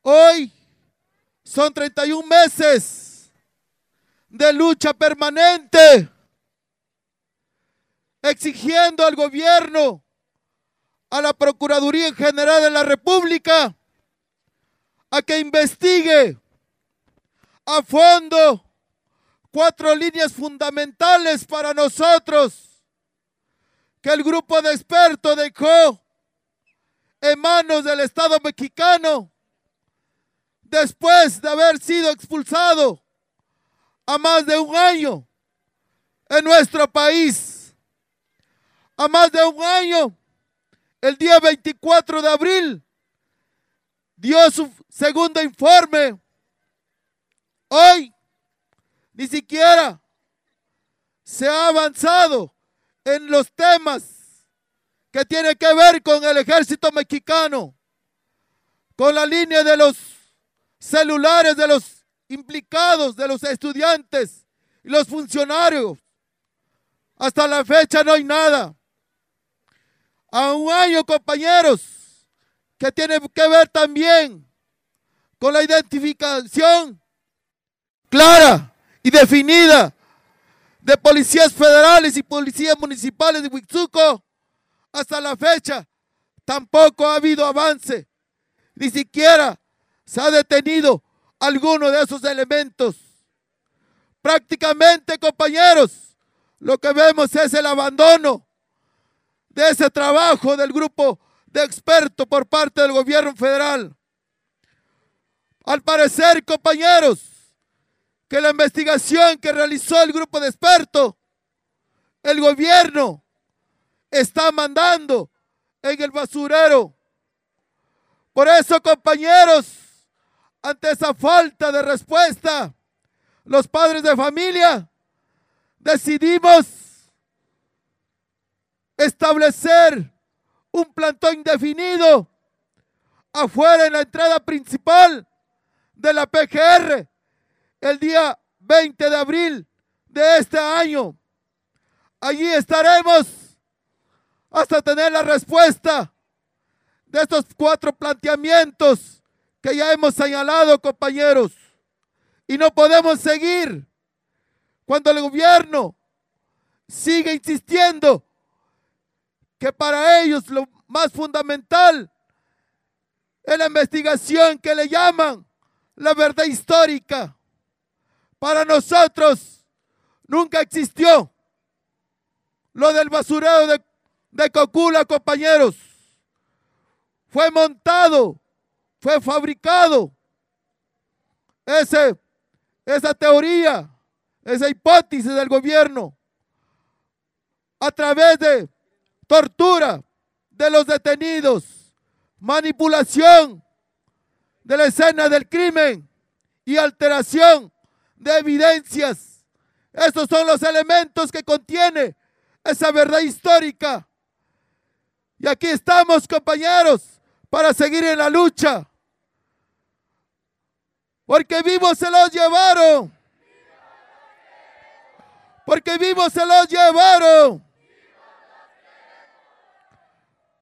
Hoy son 31 meses de lucha permanente, exigiendo al gobierno, a la Procuraduría General de la República, a que investigue a fondo 4 líneas fundamentales para nosotros que el grupo de expertos dejó en manos del Estado mexicano después de haber sido expulsado a más de un año en nuestro país. A más de un año, el día 24 de abril, dio su segundo informe. Hoy ni siquiera se ha avanzado en los temas que tienen que ver con el ejército mexicano, con la línea de los celulares de los implicados, de los estudiantes y los funcionarios. Hasta la fecha no hay nada. A un año, compañeros, que tiene que ver también con la identificación clara y definida de policías federales y policías municipales de Huixulco. Hasta la fecha tampoco ha habido avance, ni siquiera se ha detenido alguno de esos elementos. Prácticamente, compañeros, lo que vemos es el abandono de ese trabajo del grupo de expertos por parte del gobierno federal. Al parecer, compañeros, que la investigación que realizó el grupo de expertos, el gobierno está mandando en el basurero. Por eso, compañeros, ante esa falta de respuesta, los padres de familia decidimos establecer un plantón indefinido afuera en la entrada principal de la PGR el día 20 de abril de este año. Allí estaremos hasta tener la respuesta de estos 4 planteamientos que ya hemos señalado, compañeros. Y no podemos seguir cuando el gobierno sigue insistiendo que para ellos lo más fundamental es la investigación que le llaman la verdad histórica. Para nosotros nunca existió lo del basurero de Cocula, compañeros. Fue montado, fue fabricado esa teoría, esa hipótesis del gobierno a través de tortura de los detenidos, manipulación de la escena del crimen y alteración de evidencias. Estos son los elementos que contiene esa verdad histórica. Y aquí estamos, compañeros, para seguir en la lucha. Porque vivos se los llevaron. Porque vivos se los llevaron.